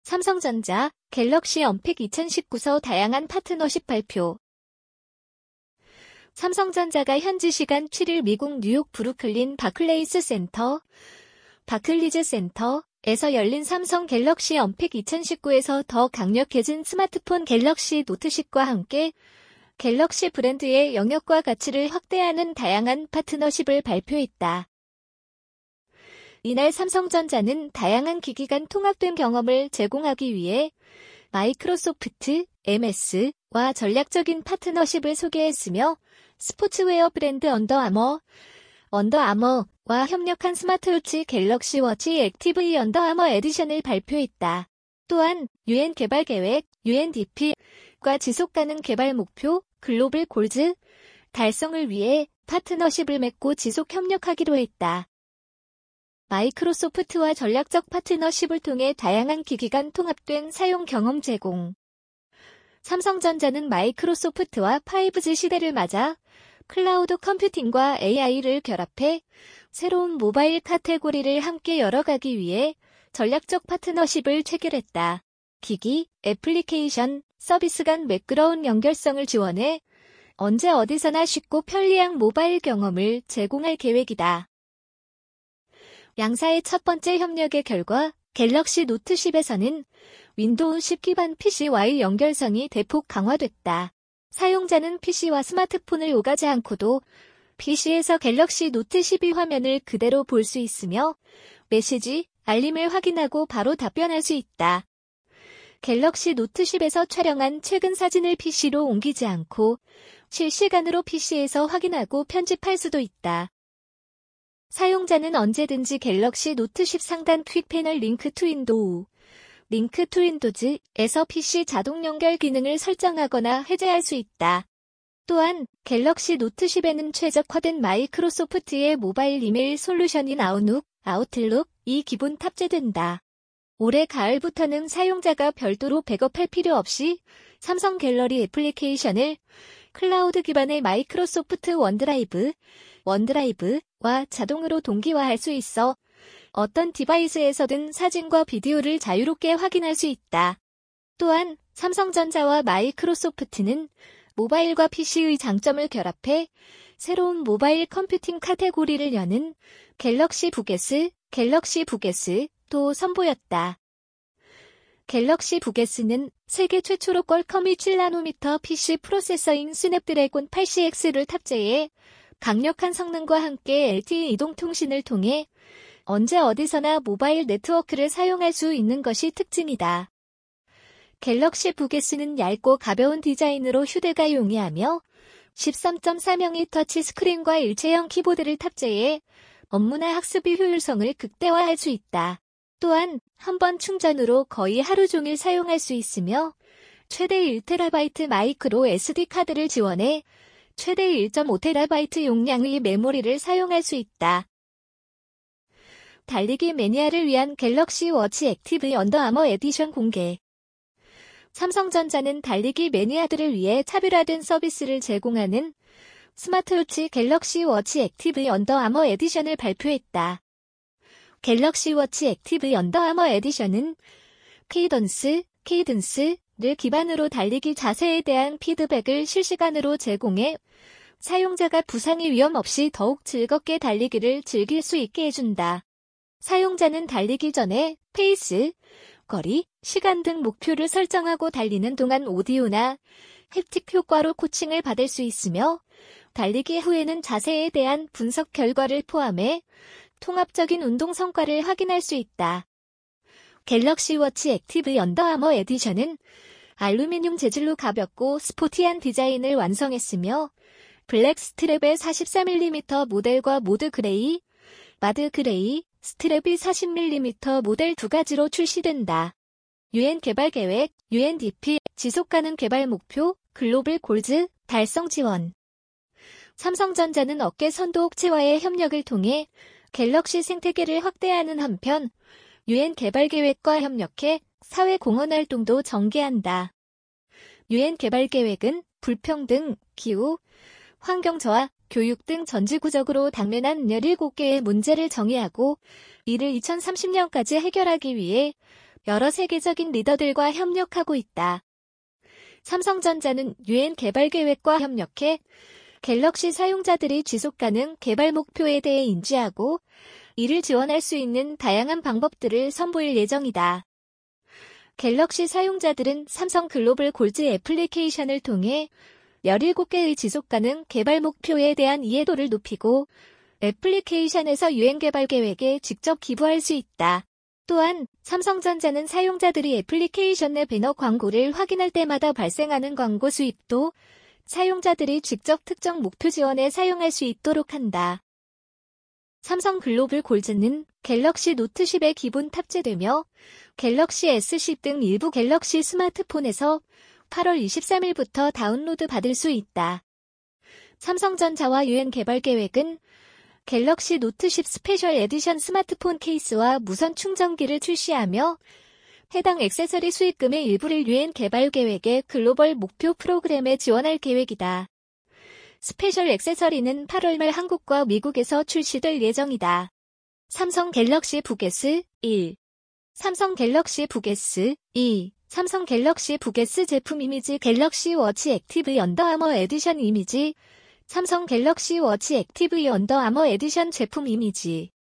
삼성전자, 갤럭시 언픽 2019서 다양한 파트너십 발표. 삼성전자가 현지 시간 7일 미국 뉴욕 브루클린 바클레이스 센터, 바클리즈 센터에서 열린 삼성 갤럭시 언픽 2019에서 더 강력해진 스마트폰 갤럭시 노트 10과 함께 갤럭시 브랜드의 영역과 가치를 확대하는 다양한 파트너십을 발표했다. 이날 삼성전자는 다양한 기기 간 통합된 경험을 제공하기 위해 마이크로소프트, MS와 전략적인 파트너십을 소개했으며 스포츠웨어 브랜드 언더아머와 협력한 스마트워치 갤럭시 워치 액티브 언더아머 에디션을 발표했다. 또한 UN 개발 계획, UNDP과 지속가능 개발 목표, 글로벌 골즈 달성을 위해 파트너십을 맺고 지속 협력하기로 했다. 마이크로소프트와 전략적 파트너십을 통해 다양한 기기 간 통합된 사용 경험 제공. 삼성전자는 마이크로소프트와 5G 시대를 맞아 클라우드 컴퓨팅과 AI를 결합해 새로운 모바일 카테고리를 함께 열어가기 위해 전략적 파트너십을 체결했다. 기기, 애플리케이션, 서비스 간 매끄러운 연결성을 지원해 언제 어디서나 쉽고 편리한 모바일 경험을 제공할 계획이다. 양사의 첫 번째 협력의 결과 갤럭시 노트 10에서는 윈도우 10 기반 PC와의 연결성이 대폭 강화됐다. 사용자는 PC와 스마트폰을 오가지 않고도 PC에서 갤럭시 노트 12 화면을 그대로 볼 수 있으며 메시지, 알림을 확인하고 바로 답변할 수 있다. 갤럭시 노트 10에서 촬영한 최근 사진을 PC로 옮기지 않고 실시간으로 PC에서 확인하고 편집할 수도 있다. 사용자는 언제든지 갤럭시 노트 10 상단 퀵 패널 링크 투 윈도우즈에서 PC 자동 연결 기능을 설정하거나 해제할 수 있다. 또한 갤럭시 노트 10에는 최적화된 마이크로소프트의 모바일 이메일 솔루션인 아웃룩이 기본 탑재된다. 올해 가을부터는 사용자가 별도로 백업할 필요 없이 삼성 갤러리 애플리케이션을 클라우드 기반의 마이크로소프트 원드라이브와 자동으로 동기화할 수 있어 어떤 디바이스에서든 사진과 비디오를 자유롭게 확인할 수 있다. 또한 삼성전자와 마이크로소프트는 모바일과 PC의 장점을 결합해 새로운 모바일 컴퓨팅 카테고리를 여는 갤럭시 북S도 선보였다. 갤럭시 북S는 세계 최초로 퀄컴이 7나노미터 PC 프로세서인 스냅드래곤 8CX를 탑재해 강력한 성능과 함께 LTE 이동통신을 통해 언제 어디서나 모바일 네트워크를 사용할 수 있는 것이 특징이다. 갤럭시 북S는 얇고 가벼운 디자인으로 휴대가 용이하며 13.4mm 터치 스크린과 일체형 키보드를 탑재해 업무나 학습의 효율성을 극대화할 수 있다. 또한 한 번 충전으로 거의 하루 종일 사용할 수 있으며 최대 1TB 마이크로 SD 카드를 지원해 최대 1.5TB 용량의 메모리를 사용할 수 있다. 달리기 매니아를 위한 갤럭시 워치 액티브 언더아머 에디션 공개. 삼성전자는 달리기 매니아들을 위해 차별화된 서비스를 제공하는 스마트워치 갤럭시 워치 액티브 언더아머 에디션을 발표했다. 갤럭시 워치 액티브 언더아머 에디션은 케이던스를 기반으로 달리기 자세에 대한 피드백을 실시간으로 제공해 사용자가 부상의 위험 없이 더욱 즐겁게 달리기를 즐길 수 있게 해준다. 사용자는 달리기 전에 페이스, 거리, 시간 등 목표를 설정하고 달리는 동안 오디오나 햅틱 효과로 코칭을 받을 수 있으며 달리기 후에는 자세에 대한 분석 결과를 포함해 통합적인 운동 성과를 확인할 수 있다. 갤럭시 워치 액티브 언더아머 에디션은 알루미늄 재질로 가볍고 스포티한 디자인을 완성했으며 블랙 스트랩의 44mm 모델과 마드 그레이 스트랩이 40mm 모델 두 가지로 출시된다. UN 개발 계획, UNDP, 지속가능 개발 목표, 글로벌 골즈, 달성 지원. 삼성전자는 업계 선도 업체와의 협력을 통해 갤럭시 생태계를 확대하는 한편 UN 개발 계획과 협력해 사회 공헌 활동도 전개한다. UN 개발 계획은 불평등, 기후, 환경 저하, 교육 등 전지구적으로 당면한 17개의 문제를 정의하고 이를 2030년까지 해결하기 위해 여러 세계적인 리더들과 협력하고 있다. 삼성전자는 유엔 개발 계획과 협력해 갤럭시 사용자들이 지속가능 개발 목표에 대해 인지하고 이를 지원할 수 있는 다양한 방법들을 선보일 예정이다. 갤럭시 사용자들은 삼성 글로벌 골즈 애플리케이션을 통해 17개의 지속가능 개발 목표에 대한 이해도를 높이고 애플리케이션에서 유엔 개발 계획에 직접 기부할 수 있다. 또한 삼성전자는 사용자들이 애플리케이션 내 배너 광고를 확인할 때마다 발생하는 광고 수입도 사용자들이 직접 특정 목표 지원에 사용할 수 있도록 한다. 삼성 글로벌 골즈는 갤럭시 노트 10에 기본 탑재되며 갤럭시 S10 등 일부 갤럭시 스마트폰에서 8월 23일부터 다운로드 받을 수 있다. 삼성전자와 유엔 개발 계획은 갤럭시 노트 10 스페셜 에디션 스마트폰 케이스와 무선 충전기를 출시하며 해당 액세서리 수익금의 일부를 유엔 개발 계획의 글로벌 목표 프로그램에 지원할 계획이다. 스페셜 액세서리는 8월 말 한국과 미국에서 출시될 예정이다. 삼성 갤럭시 북 S1 삼성 갤럭시 북 S2 삼성 갤럭시 북 S 제품 이미지 갤럭시 워치 액티브 언더 아머 에디션 이미지 삼성 갤럭시 워치 액티브 언더 아머 에디션 제품 이미지